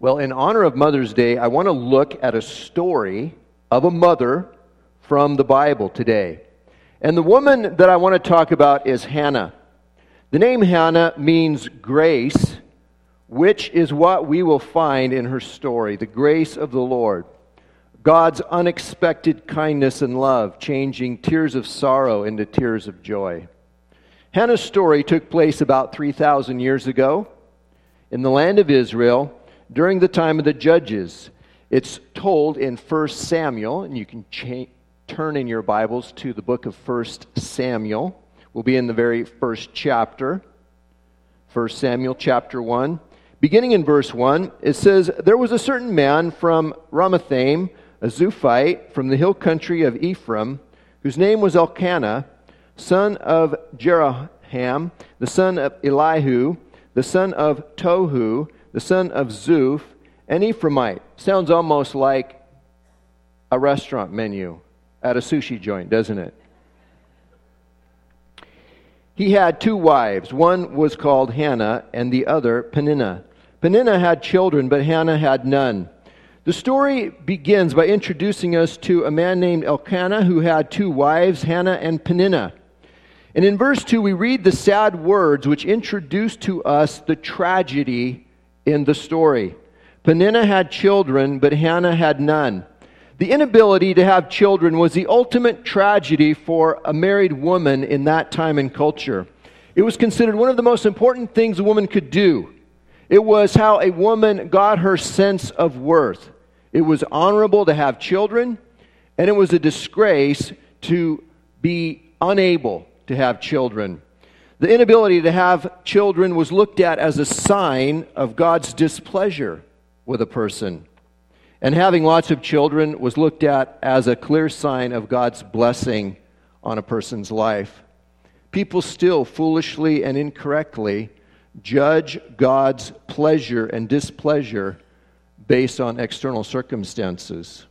Well, in honor of Mother's Day, I want to look at a story of a mother from the Bible today. And the woman that I want to talk about is Hannah. The name Hannah means grace, which is what we will find in her story, the grace of the Lord. God's unexpected kindness and love, changing tears of sorrow into tears of joy. Hannah's story took place about 3,000 years ago in the land of Israel during the time of the Judges. It's told in 1 Samuel, and you can turn in your Bibles to the book of 1 Samuel. We'll be in the very first chapter, 1 Samuel chapter 1. Beginning in verse 1, it says, "There was a certain man from Ramathaim, a Zuphite, from the hill country of Ephraim, whose name was Elkanah, son of Jeroham, the son of Elihu, the son of Tohu, the son of Zuph, an Ephraimite." Sounds almost like a restaurant menu at a sushi joint, doesn't it? He had two wives. One was called Hannah and the other Peninnah. Peninnah had children, but Hannah had none. The story begins by introducing us to a man named Elkanah who had two wives, Hannah and Peninnah. And in verse 2, we read the sad words which introduce to us the tragedy in the story. Peninnah had children, but Hannah had none. The inability to have children was the ultimate tragedy for a married woman in that time and culture. It was considered one of the most important things a woman could do. It was how a woman got her sense of worth. It was honorable to have children, and it was a disgrace to be unable to have children. The inability to have children was looked at as a sign of God's displeasure with a person. And having lots of children was looked at as a clear sign of God's blessing on a person's life. People still foolishly and incorrectly judge God's pleasure and displeasure based on external circumstances.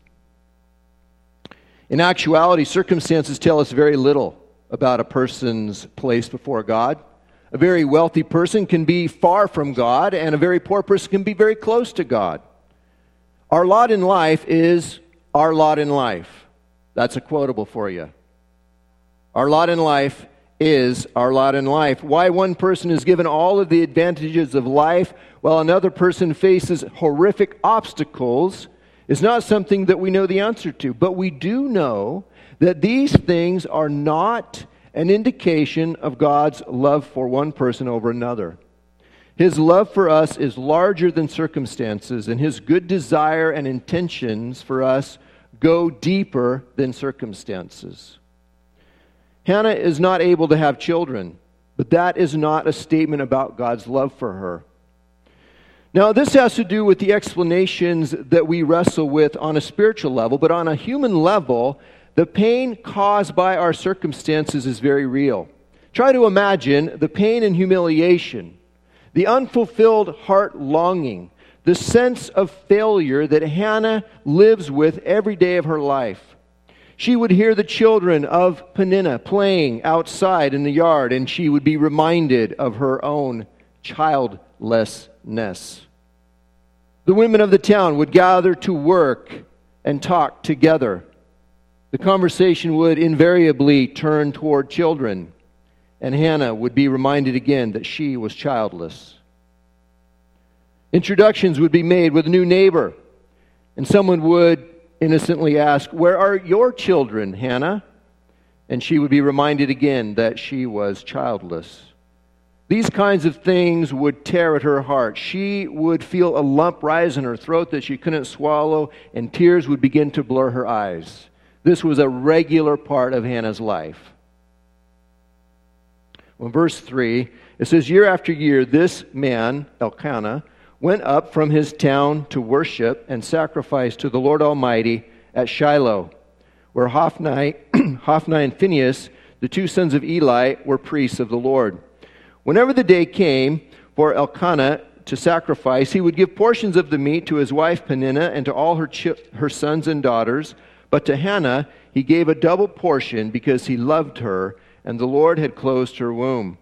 In actuality, circumstances tell us very little about a person's place before God. A very wealthy person can be far from God, and a very poor person can be very close to God. Our lot in life is our lot in life. That's a quotable for you. Our lot in life is our lot in life. Why one person is given all of the advantages of life while another person faces horrific obstacles is not something that we know the answer to. But we do know that these things are not an indication of God's love for one person over another. His love for us is larger than circumstances, and His good desire and intentions for us go deeper than circumstances. Hannah is not able to have children, but that is not a statement about God's love for her. Now, this has to do with the explanations that we wrestle with on a spiritual level, but on a human level, the pain caused by our circumstances is very real. Try to imagine the pain and humiliation, the unfulfilled heart longing, the sense of failure that Hannah lives with every day of her life. She would hear the children of Peninnah playing outside in the yard, and she would be reminded of her own childlessness. The women of the town would gather to work and talk together. The conversation would invariably turn toward children, and Hannah would be reminded again that she was childless. Introductions would be made with a new neighbor, and someone would innocently ask, "Where are your children, Hannah?" And she would be reminded again that she was childless. These kinds of things would tear at her heart. She would feel a lump rise in her throat that she couldn't swallow, and tears would begin to blur her eyes. This was a regular part of Hannah's life. Well, in verse 3, it says, "Year after year, this man, Elkanah, went up from his town to worship and sacrifice to the Lord Almighty at Shiloh, where Hophni and Phinehas, the two sons of Eli, were priests of the Lord. Whenever the day came for Elkanah to sacrifice, he would give portions of the meat to his wife Peninnah and to all her sons and daughters. But to Hannah he gave a double portion because he loved her, and the Lord had closed her womb.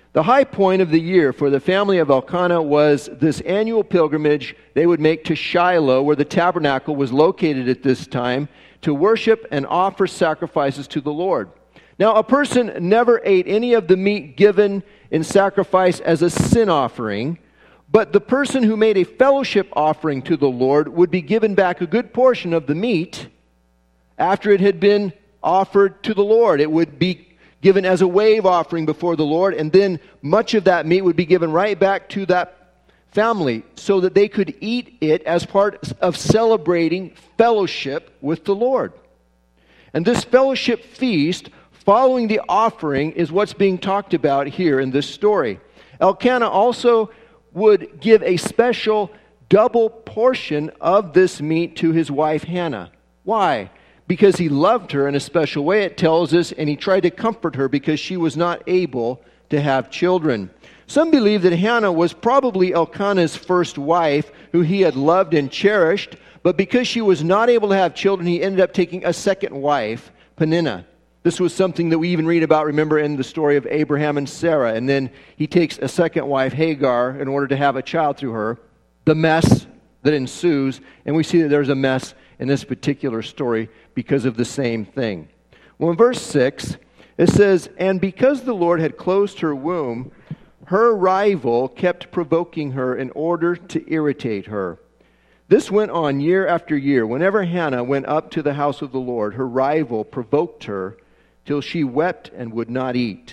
The high point of the year for the family of Elkanah was this annual pilgrimage they would make to Shiloh, where the tabernacle was located at this time, to worship and offer sacrifices to the Lord. Now, a person never ate any of the meat given in sacrifice as a sin offering, but the person who made a fellowship offering to the Lord would be given back a good portion of the meat after it had been offered to the Lord. It would be given as a wave offering before the Lord, and then much of that meat would be given right back to that family so that they could eat it as part of celebrating fellowship with the Lord. And this fellowship feast following the offering is what's being talked about here in this story. Elkanah also would give a special double portion of this meat to his wife Hannah. Why? Because he loved her in a special way, it tells us, and he tried to comfort her because she was not able to have children. Some believe that Hannah was probably Elkanah's first wife, who he had loved and cherished, but because she was not able to have children, he ended up taking a second wife, Peninnah. This was something that we even read about, remember, in the story of Abraham and Sarah. And then he takes a second wife, Hagar, in order to have a child through her. The mess that ensues, and we see that there's a mess in this particular story because of the same thing. Well, in verse 6, it says, "And because the Lord had closed her womb, her rival kept provoking her in order to irritate her. This went on year after year. Whenever Hannah went up to the house of the Lord, her rival provoked her till she wept and would not eat."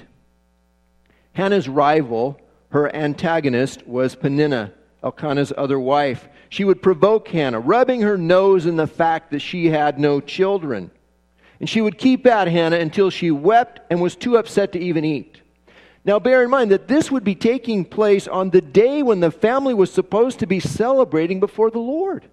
Hannah's rival, her antagonist, was Peninnah, Elkanah's other wife. She would provoke Hannah, rubbing her nose in the fact that she had no children. And she would keep at Hannah until she wept and was too upset to even eat. Now bear in mind that this would be taking place on the day when the family was supposed to be celebrating before the Lord.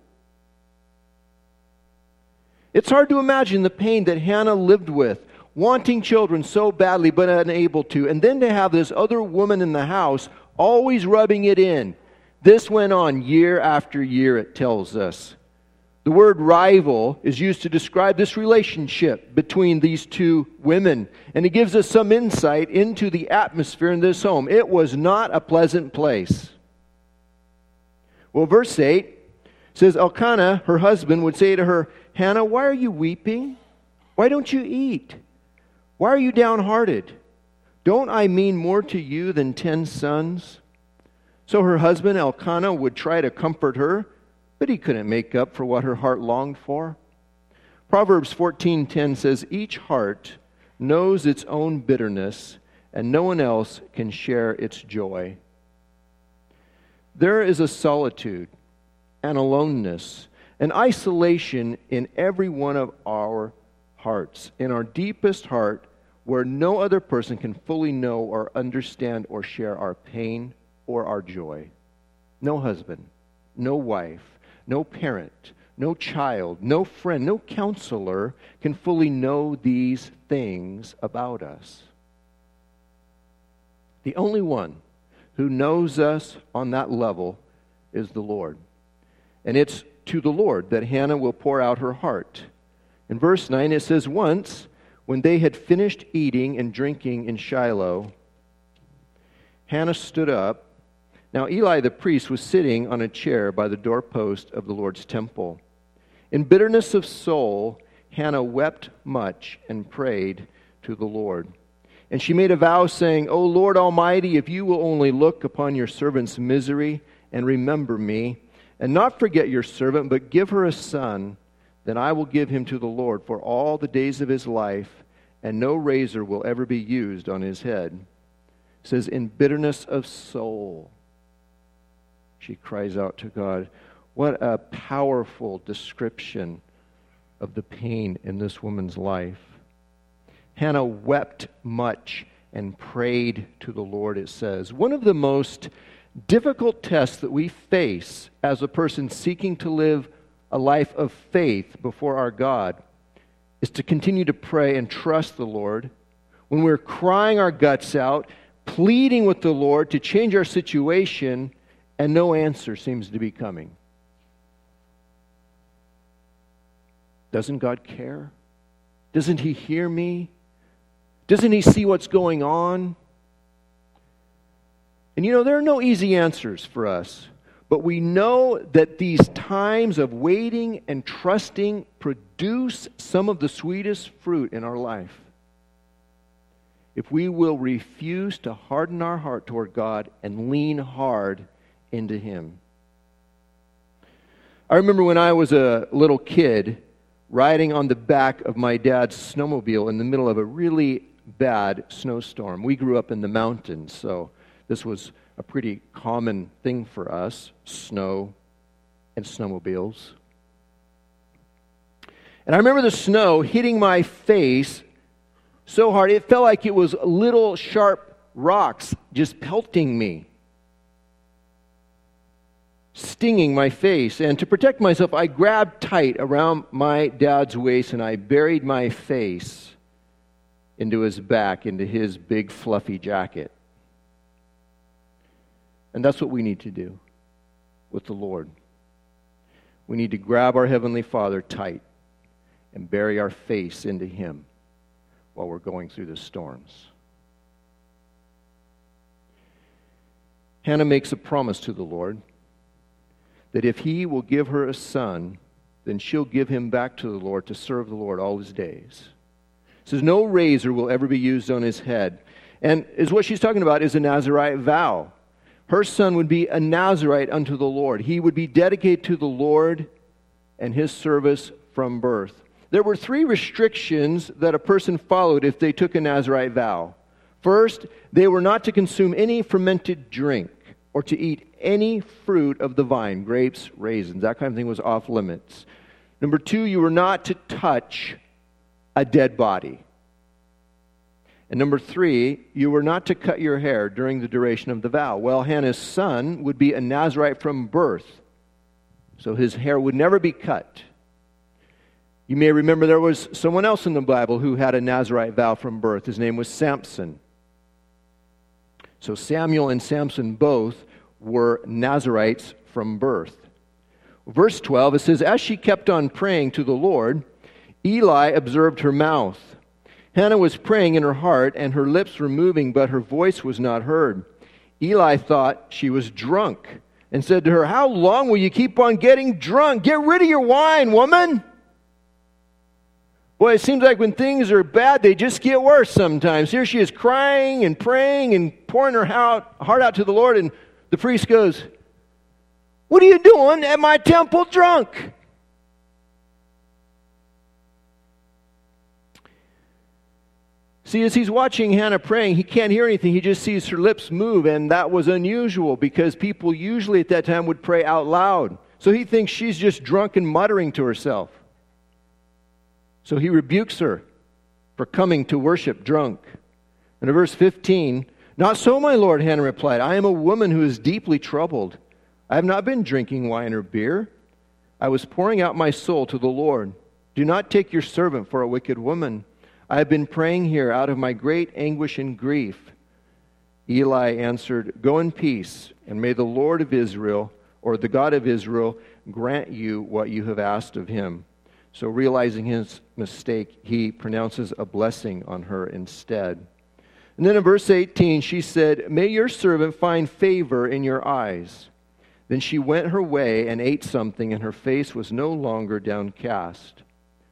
It's hard to imagine the pain that Hannah lived with, wanting children so badly but unable to, and then to have this other woman in the house always rubbing it in. This went on year after year, it tells us. The word rival is used to describe this relationship between these two women, and it gives us some insight into the atmosphere in this home. It was not a pleasant place. Well, verse 8 says, Elkanah, her husband, would say to her, "Hannah, why are you weeping? Why don't you eat? Why are you downhearted? Don't I mean more to you than 10 sons?" So her husband Elkanah would try to comfort her, but he couldn't make up for what her heart longed for. Proverbs 14:10 says, "Each heart knows its own bitterness, and no one else can share its joy." There is a solitude, an aloneness, an isolation in every one of our hearts, in our deepest heart, where no other person can fully know or understand or share our pain or our joy. No husband, no wife, no parent, no child, no friend, no counselor can fully know these things about us. The only one who knows us on that level is the Lord. And it's to the Lord that Hannah will pour out her heart. In verse 9 it says, "Once, when they had finished eating and drinking in Shiloh, Hannah stood up. Now Eli the priest was sitting on a chair by the doorpost of the Lord's temple. In bitterness of soul, Hannah wept much and prayed to the Lord. And she made a vow, saying, 'O Lord Almighty, if you will only look upon your servant's misery and remember me, and not forget your servant, but give her a son, then I will give him to the Lord for all the days of his life, and no razor will ever be used on his head.'" It says, in bitterness of soul, she cries out to God. What a powerful description of the pain in this woman's life. Hannah wept much and prayed to the Lord, it says. One of the most difficult tests that we face as a person seeking to live a life of faith before our God is to continue to pray and trust the Lord when we're crying our guts out, pleading with the Lord to change our situation, and no answer seems to be coming. Doesn't God care? Doesn't He hear me? Doesn't He see what's going on? And there are no easy answers for us. But we know that these times of waiting and trusting produce some of the sweetest fruit in our life. If we will refuse to harden our heart toward God and lean hard into Him. I remember when I was a little kid riding on the back of my dad's snowmobile in the middle of a really bad snowstorm. We grew up in the mountains, so this was a pretty common thing for us, snow and snowmobiles. And I remember the snow hitting my face so hard, it felt like it was little sharp rocks just pelting me, stinging my face. And to protect myself, I grabbed tight around my dad's waist and I buried my face into his back, into his big fluffy jacket. And that's what we need to do with the Lord. We need to grab our Heavenly Father tight and bury our face into Him while we're going through the storms. Hannah makes a promise to the Lord that if He will give her a son, then she'll give him back to the Lord to serve the Lord all his days. It says no razor will ever be used on his head. And what she's talking about is a Nazirite vow. Her son would be a Nazirite unto the Lord. He would be dedicated to the Lord and His service from birth. There were 3 restrictions that a person followed if they took a Nazirite vow. First, they were not to consume any fermented drink or to eat any fruit of the vine, grapes, raisins. That kind of thing was off limits. Number 2, you were not to touch a dead body. And number 3, you were not to cut your hair during the duration of the vow. Well, Hannah's son would be a Nazirite from birth, so his hair would never be cut. You may remember there was someone else in the Bible who had a Nazirite vow from birth. His name was Samson. So Samuel and Samson both were Nazirites from birth. Verse 12, it says, as she kept on praying to the Lord, Eli observed her mouth. Hannah was praying in her heart, and her lips were moving, but her voice was not heard. Eli thought she was drunk and said to her, how long will you keep on getting drunk? Get rid of your wine, woman. Boy, it seems like when things are bad, they just get worse sometimes. Here she is crying and praying and pouring her heart out to the Lord, and the priest goes, what are you doing at my temple drunk? See, as he's watching Hannah praying, he can't hear anything. He just sees her lips move, and that was unusual because people usually at that time would pray out loud. So he thinks she's just drunk and muttering to herself. So he rebukes her for coming to worship drunk. And in verse 15, not so, my Lord, Hannah replied. I am a woman who is deeply troubled. I have not been drinking wine or beer. I was pouring out my soul to the Lord. Do not take your servant for a wicked woman. I have been praying here out of my great anguish and grief. Eli answered, go in peace, and may the Lord of Israel, or the God of Israel, grant you what you have asked of Him. So realizing his mistake, he pronounces a blessing on her instead. And then in verse 18, she said, may your servant find favor in your eyes. Then she went her way and ate something, and her face was no longer downcast.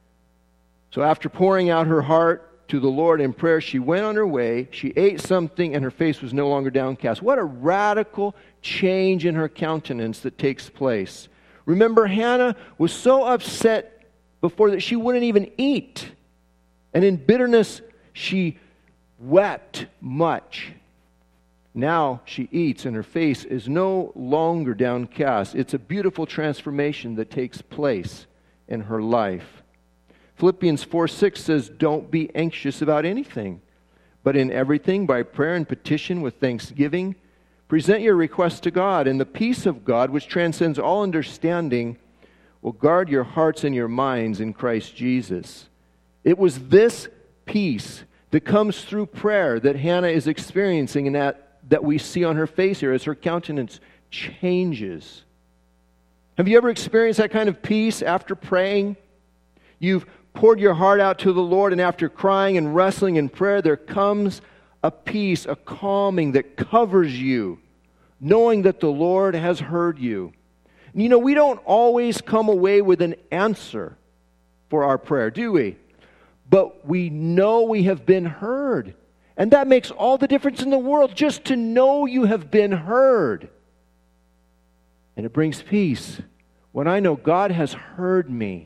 So after pouring out her heart to the Lord in prayer, she went on her way, she ate something, and her face was no longer downcast. What a radical change in her countenance that takes place. Remember, Hannah was so upset before that she wouldn't even eat. And in bitterness, she wept much. Now she eats, and her face is no longer downcast. It's a beautiful transformation that takes place in her life. Philippians 4:6 says, don't be anxious about anything, but in everything, by prayer and petition with thanksgiving, present your requests to God, and the peace of God, which transcends all understanding, will guard your hearts and your minds in Christ Jesus. It was this peace that comes through prayer that Hannah is experiencing, and that we see on her face here as her countenance changes. Have you ever experienced that kind of peace after praying? You've poured your heart out to the Lord, and after crying and wrestling in prayer, there comes a peace, a calming that covers you knowing that the Lord has heard you. You know, we don't always come away with an answer for our prayer, do we? But we know we have been heard. And that makes all the difference in the world, just to know you have been heard. And it brings peace when I know God has heard me.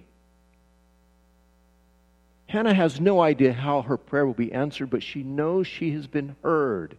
Hannah has no idea how her prayer will be answered, but she knows she has been heard.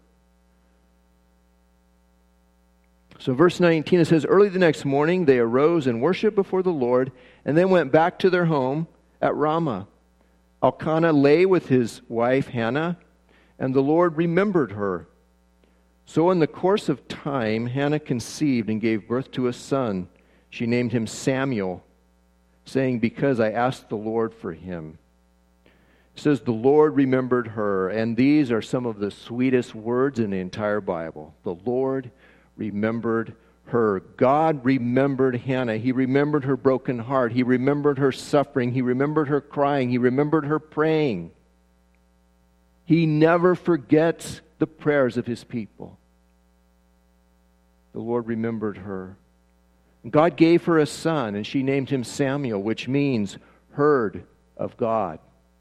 So verse 19, it says, early the next morning they arose and worshiped before the Lord, and then went back to their home at Ramah. Elkanah lay with his wife Hannah, and the Lord remembered her. So in the course of time, Hannah conceived and gave birth to a son. She named him Samuel, saying, because I asked the Lord for him. It says, the Lord remembered her, and these are some of the sweetest words in the entire Bible. The Lord remembered her. God remembered Hannah. He remembered her broken heart. He remembered her suffering. He remembered her crying. He remembered her praying. He never forgets the prayers of his people. The Lord remembered her. God gave her a son, and she named him Samuel, which means heard of God.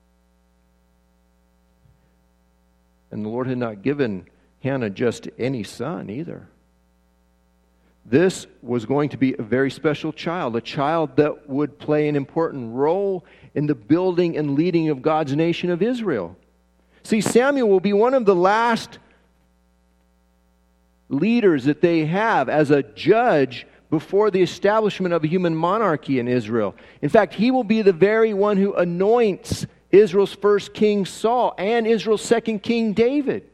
And the Lord had not given Hannah just any son either. This was going to be a very special child, a child that would play an important role in the building and leading of God's nation of Israel. See, Samuel will be one of the last leaders that they have as a judge before the establishment of a human monarchy in Israel. In fact, he will be the very one who anoints Israel's first king Saul and Israel's second king David.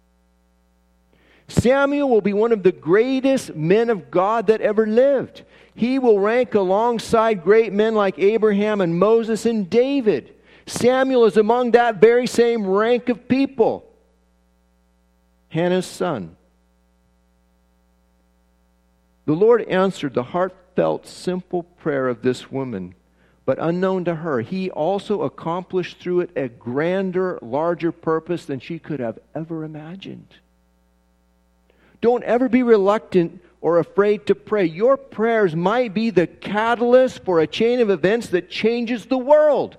Samuel will be one of the greatest men of God that ever lived. He will rank alongside great men like Abraham and Moses and David. Samuel is among that very same rank of people. Hannah's son. The Lord answered the heartfelt, simple prayer of this woman, but unknown to her, He also accomplished through it a grander, larger purpose than she could have ever imagined. Don't ever be reluctant or afraid to pray. Your prayers might be the catalyst for a chain of events that changes the world.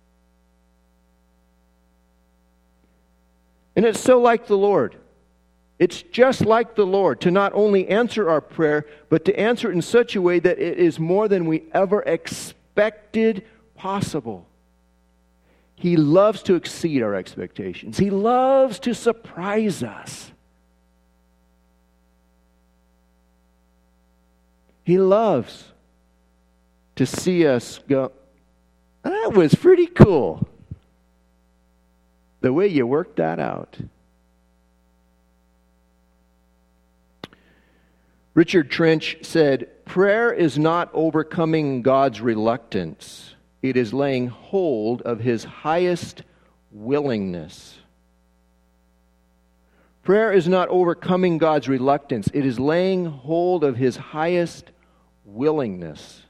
And it's so like the Lord. It's just like the Lord to not only answer our prayer, but to answer it in such a way that it is more than we ever expected possible. He loves to exceed our expectations. He loves to surprise us. He loves to see us go, that was pretty cool. The way you worked that out. Richard Trench said, prayer is not overcoming God's reluctance. It is laying hold of His highest willingness. Prayer is not overcoming God's reluctance. It is laying hold of His highest willingness.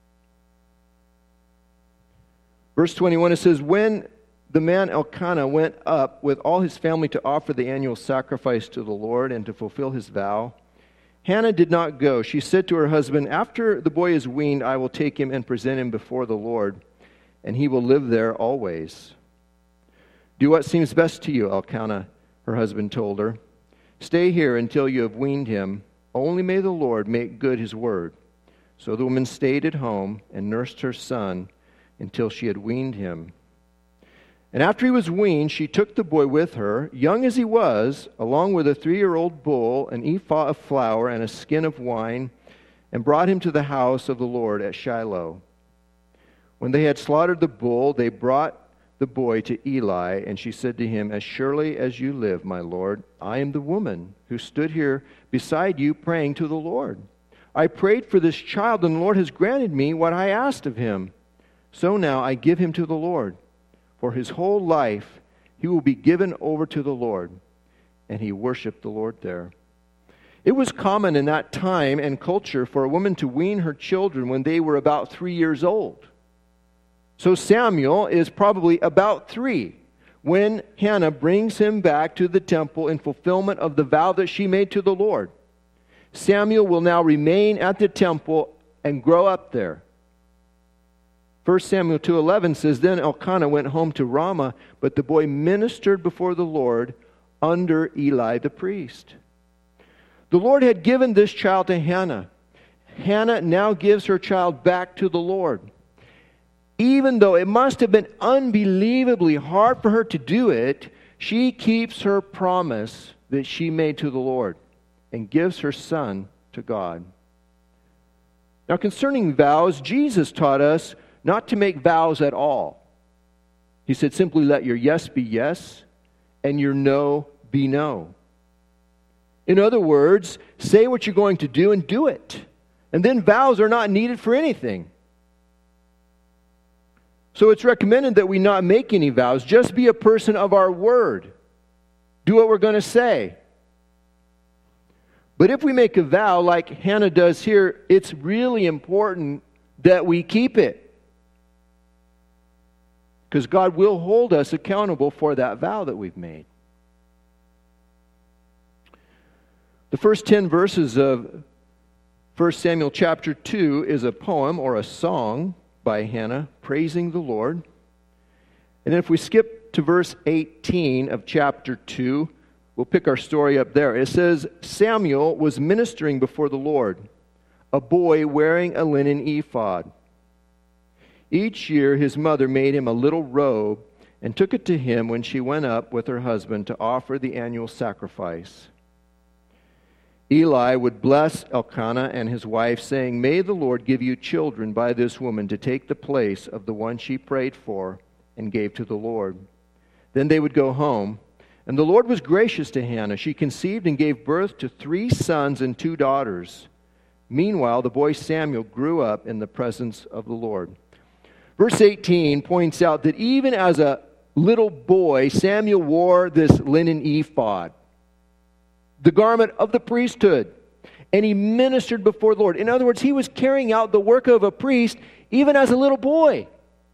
Verse 21, it says, when the man Elkanah went up with all his family to offer the annual sacrifice to the Lord and to fulfill his vow, Hannah did not go. She said to her husband, after the boy is weaned, I will take him and present him before the Lord, and he will live there always. Do what seems best to you, Elkanah, her husband told her. Stay here until you have weaned him. Only may the Lord make good His word. So the woman stayed at home and nursed her son until she had weaned him. And after he was weaned, she took the boy with her, young as he was, along with a 3-year-old bull, an ephah of flour, and a skin of wine, and brought him to the house of the Lord at Shiloh. When they had slaughtered the bull, they brought the boy to Eli, and she said to him, as surely as you live, my Lord, I am the woman who stood here beside you praying to the Lord. I prayed for this child, and the Lord has granted me what I asked of Him. So now I give him to the Lord. For his whole life, he will be given over to the Lord. And he worshiped the Lord there. It was common in that time and culture for a woman to wean her children when they were about 3 years old. So Samuel is probably about 3 when Hannah brings him back to the temple in fulfillment of the vow that she made to the Lord. Samuel will now remain at the temple and grow up there. 1 Samuel 2:11 says, Then Elkanah went home to Ramah, but the boy ministered before the Lord under Eli the priest. The Lord had given this child to Hannah. Hannah now gives her child back to the Lord. Even though it must have been unbelievably hard for her to do it, she keeps her promise that she made to the Lord and gives her son to God. Now, concerning vows, Jesus taught us not to make vows at all. He said, simply let your yes be yes and your no be no. In other words, say what you're going to do and do it. And then vows are not needed for anything. So it's recommended that we not make any vows. Just be a person of our word. Do what we're going to say. But if we make a vow like Hannah does here, it's really important that we keep it. Because God will hold us accountable for that vow that we've made. The first 10 verses of 1 Samuel chapter 2 is a poem or a song by Hannah praising the Lord. And then if we skip to verse 18 of chapter 2, we'll pick our story up there. It says, Samuel was ministering before the Lord, a boy wearing a linen ephod. Each year his mother made him a little robe and took it to him when she went up with her husband to offer the annual sacrifice. Eli would bless Elkanah and his wife, saying, May the Lord give you children by this woman to take the place of the one she prayed for and gave to the Lord. Then they would go home. And the Lord was gracious to Hannah. She conceived and gave birth to 3 sons and 2 daughters. Meanwhile, the boy Samuel grew up in the presence of the Lord. Verse 18 points out that even as a little boy, Samuel wore this linen ephod, the garment of the priesthood, and he ministered before the Lord. In other words, he was carrying out the work of a priest even as a little boy.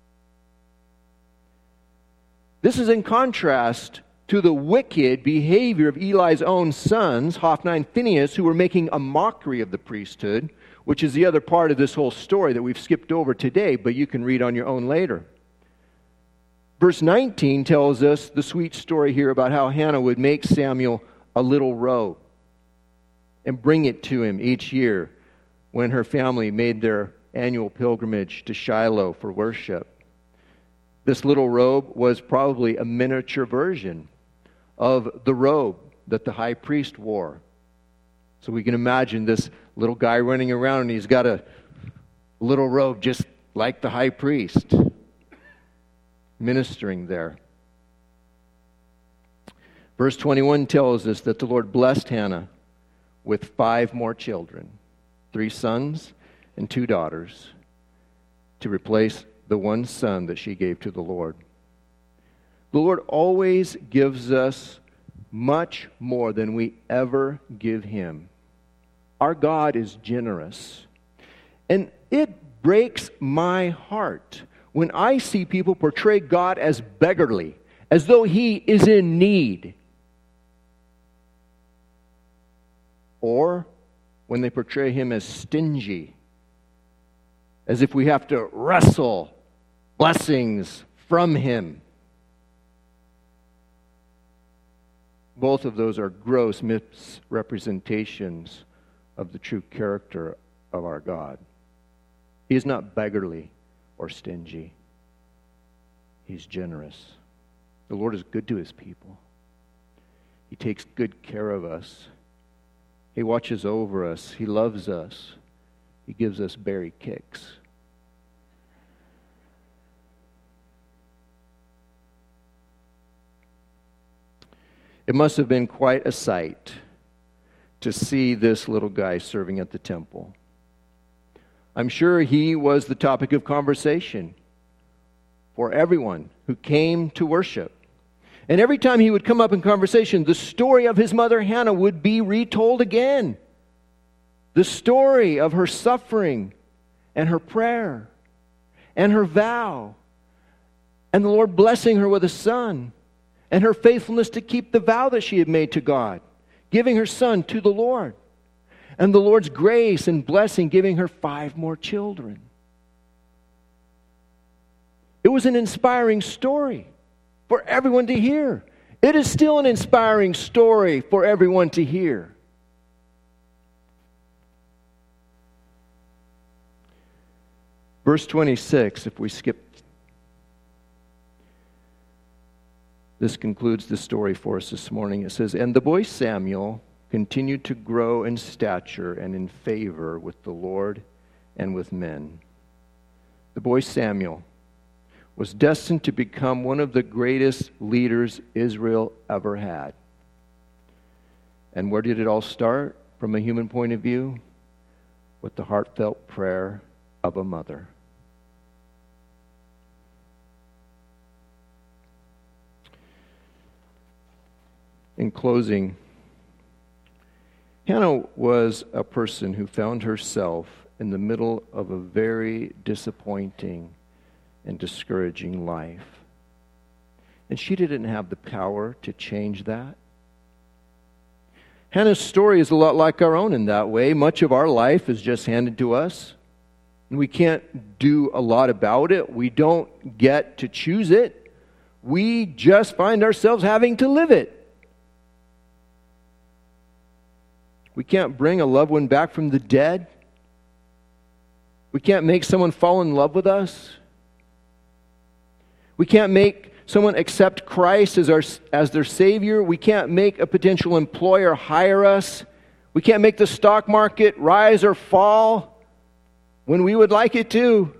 This is in contrast to the wicked behavior of Eli's own sons, Hophni and Phinehas, who were making a mockery of the priesthood, which is the other part of this whole story that we've skipped over today, but you can read on your own later. Verse 19 tells us the sweet story here about how Hannah would make Samuel a little robe and bring it to him each year when her family made their annual pilgrimage to Shiloh for worship. This little robe was probably a miniature version of the robe that the high priest wore. So we can imagine this little guy running around and he's got a little robe just like the high priest ministering there. Verse 21 tells us that the Lord blessed Hannah with 5 more children, 3 sons and 2 daughters, to replace the one son that she gave to the Lord. The Lord always gives us much more than we ever give Him. Our God is generous. And it breaks my heart when I see people portray God as beggarly, as though He is in need. Or when they portray Him as stingy, as if we have to wrestle blessings from Him. Both of those are gross misrepresentations of the true character of our God. He is not beggarly or stingy. He's generous. The Lord is good to His people. He takes good care of us. He watches over us. He loves us. He gives us berry kicks. It must have been quite a sight to see this little guy serving at the temple. I'm sure he was the topic of conversation for everyone who came to worship. And every time he would come up in conversation, the story of his mother Hannah would be retold again. The story of her suffering and her prayer and her vow and the Lord blessing her with a son and her faithfulness to keep the vow that she had made to God, giving her son to the Lord. and the Lord's grace and blessing giving her 5 more children. It was an inspiring story for everyone to hear. It is still an inspiring story for everyone to hear. Verse 26, if we skip, this concludes the story for us this morning. It says, "And the boy Samuel continued to grow in stature and in favor with the Lord and with men." The boy Samuel was destined to become one of the greatest leaders Israel ever had. And where did it all start from a human point of view? With the heartfelt prayer of a mother. In closing, Hannah was a person who found herself in the middle of a very disappointing and discouraging life. And she didn't have the power to change that. Hannah's story is a lot like our own in that way. Much of our life is just handed to us, and we can't do a lot about it. We don't get to choose it. We just find ourselves having to live it. We can't bring a loved one back from the dead. We can't make someone fall in love with us. We can't make someone accept Christ as their Savior. We can't make a potential employer hire us. We can't make the stock market rise or fall when we would like it to.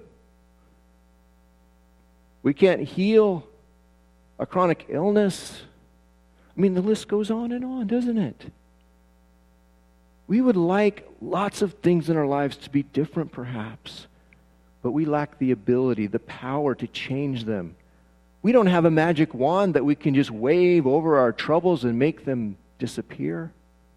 We can't heal a chronic illness. I mean, the list goes on, doesn't it? We would like lots of things in our lives to be different, perhaps, but we lack the ability, the power to change them. We don't have a magic wand that we can just wave over our troubles and make them disappear.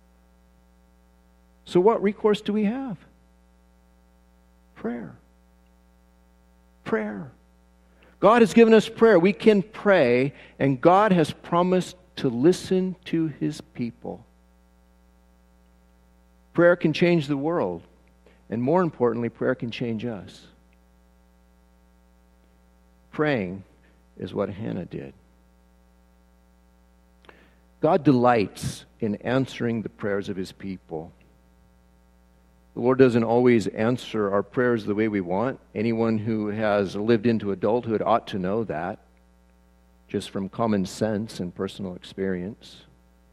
So what recourse do we have? Prayer. Prayer. God has given us prayer. We can pray, and God has promised to listen to His people. Prayer can change the world, and more importantly, prayer can change us. Praying is what Hannah did. God delights in answering the prayers of His people. The Lord doesn't always answer our prayers the way we want. Anyone who has lived into adulthood ought to know that, just from common sense and personal experience.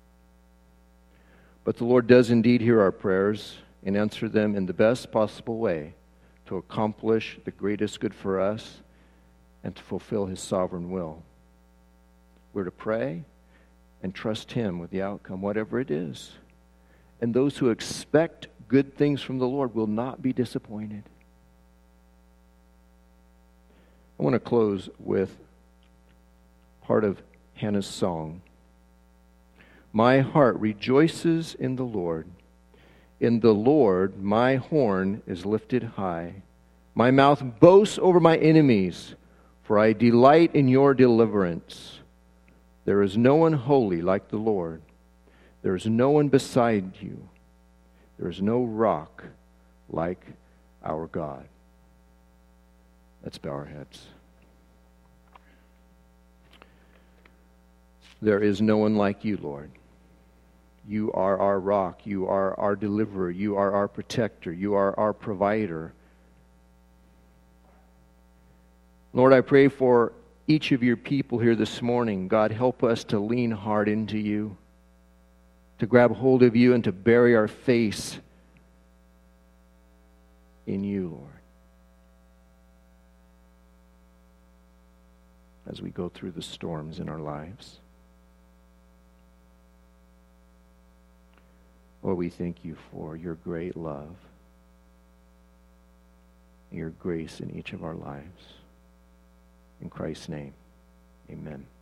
But the Lord does indeed hear our prayers and answer them in the best possible way to accomplish the greatest good for us and to fulfill His sovereign will. We're to pray and trust Him with the outcome, whatever it is. And those who expect good things from the Lord will not be disappointed. I want to close with part of Hannah's song. My heart rejoices in the Lord. In the Lord my horn is lifted high. My mouth boasts over my enemies, for I delight in your deliverance. There is no one holy like the Lord. There is no one beside you. There is no rock like our God. Let's bow our heads. There is no one like you, Lord. You are our rock. You are our deliverer. You are our protector. You are our provider. Lord, I pray for each of your people here this morning. God, help us to lean hard into you, to grab hold of you and to bury our face in you, Lord, as we go through the storms in our lives. Lord, we thank you for your great love, your grace in each of our lives. In Christ's name, amen.